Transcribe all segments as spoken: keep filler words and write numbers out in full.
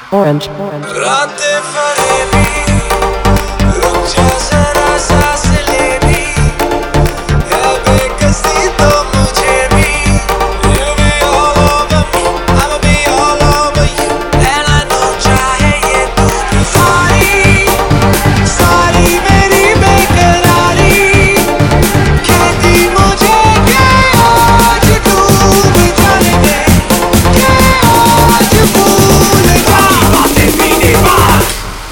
Orange, orange. रातें फरेबी, रुक जा जरा सांस ले भी, है बेकसी तो मुझे भी। You be all over me, I'ma be all over you, and I know चाहे ये तू भी। सारी सारी मेरी बेकरारी कहती मुझे कि आज तू भी जाने दे, कि आज भूल जा। बातें पीने बाद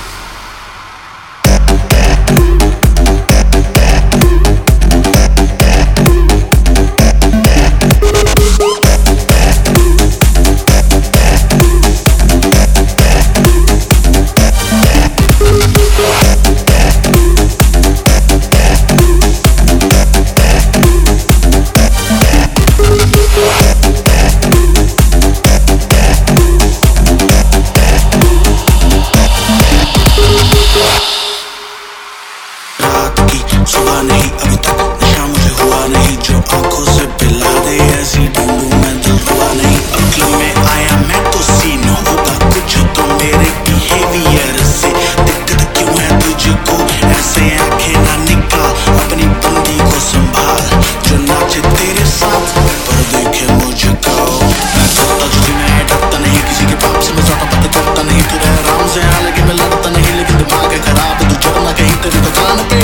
सुबह नहीं अभी तक नशा मुझे हुआ नहीं, जो आंखों से पिला दे ऐसी ढूंढूं मैं दिल हुआ नहीं। अक्ल में आया मैं तो सीन होगा कुछ तो मेरे बिहेवियर से, दिक्कत क्यों है तुझको ऐसे आंखें ना निकाल, अपनी बंदी को संभाल जो नाचे तेरे साथ पर देखे मुझको। मैं करता जो भी मैं डरता नहीं, किसी के बाप से मैं ज्यादा बात करता नहीं, तू रह आराम से हालांकि मैं लड़ता नहीं, लेकिन दिमाग है खराब तू चढ़ना कहीं तेरी दुकान पे।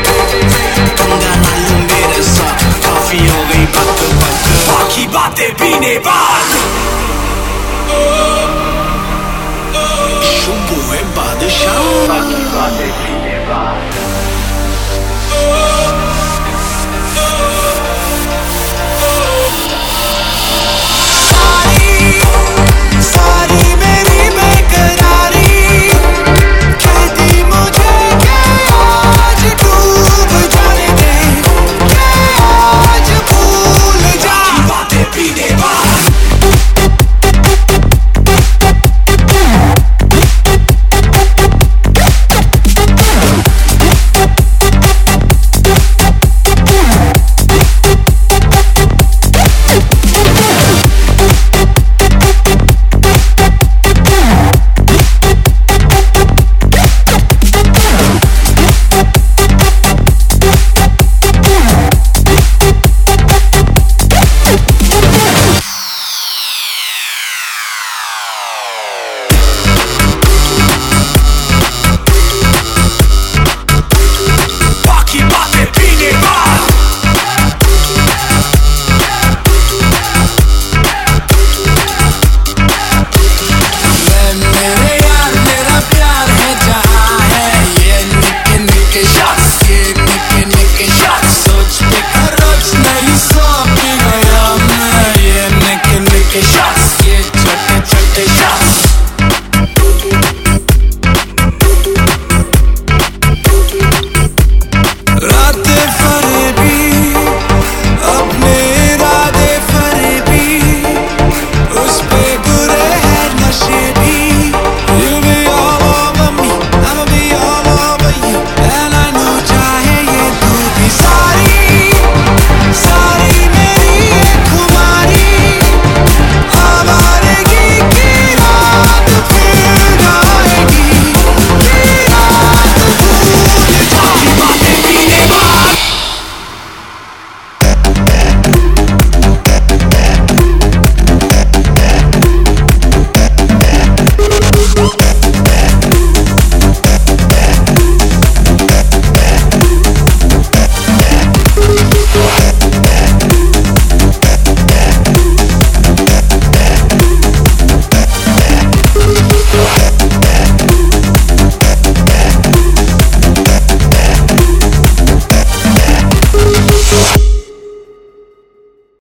हो गई बक बक बाकी बातें पीने बाद शुभ है बादशाह, बाकी बातें पीने बाद।